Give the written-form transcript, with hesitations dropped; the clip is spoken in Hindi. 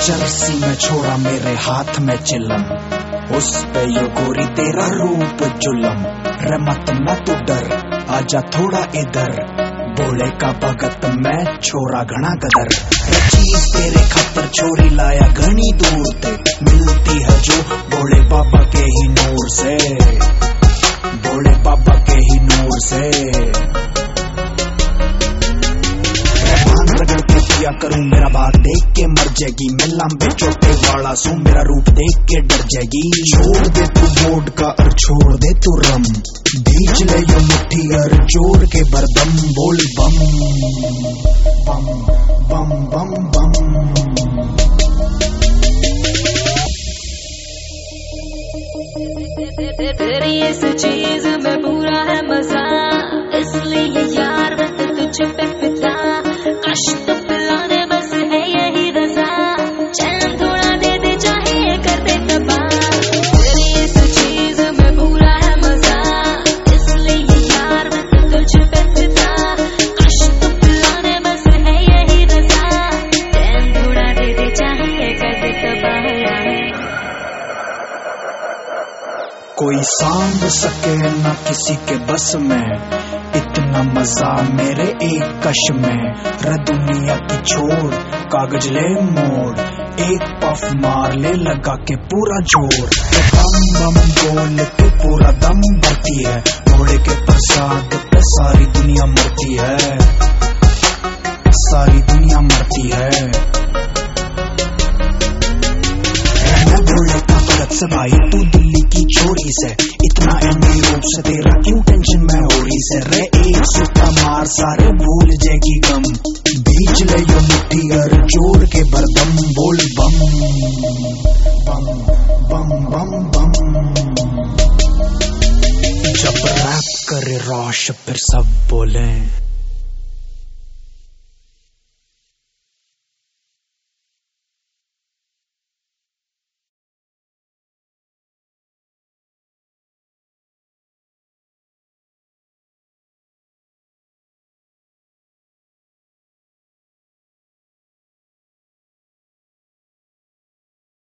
जर्सी में छोड़ा मेरे हाथ में चिलम, उस पे यो गोरी तेरा रूप जुलम। रहमत न तू डर, आजा थोड़ा इधर, बोले का भगत मैं छोरा घना गदर। चीज तेरे खातर छोरी लाया घनी दूर ते, मिलती है जो बोले बाबा के ही नूर से, बोले बाबा के ही नूर से। रगड़ के पिया करूं मेरा बात देख के मर जाएगी, मैं लंबे चोटे वाला सू मेरा रूप देख के डर जाएगी। छोड़ दे तू बोर्ड का और छोड़ दे तू रम, बीच ले यो मुट्ठी और जोड़ के बरदम, बोल बम बम बम बम बम। तेरी इस चीज में पूरा है मजा, इसलिए यार मैं तो तुझ पे फिदा। कष्ट पिलाने बस है यही रजा, चैन थोड़ा दे दे चाहे कर दे तबाह। तेरी इस चीज में पूरा है मजा, इसलिए यार मैं तो तुझ पे फिदा। कष्ट पिलाने बस है यही रजा, चैन थोड़ा दे दे चाहे कर दे तबाह। कोई सांभ सके न किसी के बस में, इतना मजा मेरे एक कश में। रे दुनिया की छोड़ कागज ले मोड़, एक पफ मार ले लगा के पूरा जोर। बम बम बोल के पूरा दम भरती है, घोड़े के प्रसाद पे सारी दुनिया मरती है, सारी दुनिया मरती है। से भाई तू दिल्ली की छोरी से, इतना एंडी रूप से तेरा क्यों टेंशन में हो रही से। रे एक सुट्टा मार सारे भूल जाएगी गम, बीच ले यो मुट्ठी और जोड़ के बरदम, बोल बम बम बम बम बम। जब रैप करे रोश फिर सब बोले